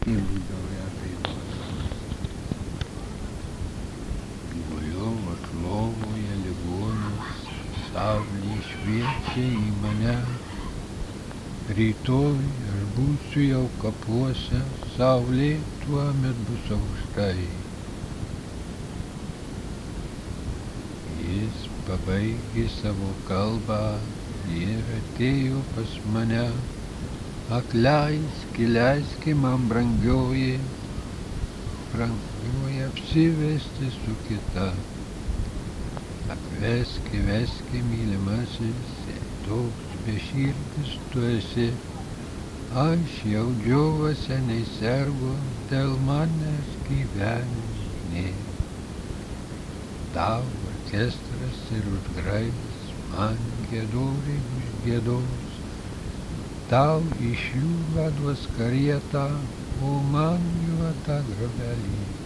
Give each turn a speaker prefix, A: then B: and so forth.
A: būdavo ją dainuodavo. Guliu vat lovoje ligonis, saulė šviečia į mane. Rytoj aš būsiu jau kapuose, saulė tuomet bus aukštai. Jis pabaigė savo kalbą ir atėjo pas mane. Atleiski man brangioji apsivesti su kita. Veski mylimasis, toks beširdis tu esi. Aš jau džiova seniai sergu, dėl manęs gyvenime. Tau orkestras ir užgrais, man giedoriai užgiedos. Tau iš jų vaduos karietą, o man juoda grobelį.